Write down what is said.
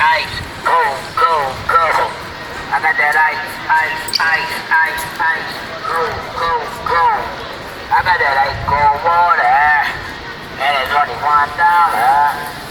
ice, go, go, go. I got that ice, ice, ice, ice, ice, go, go, go. I got that ice cold water, and it's only $1.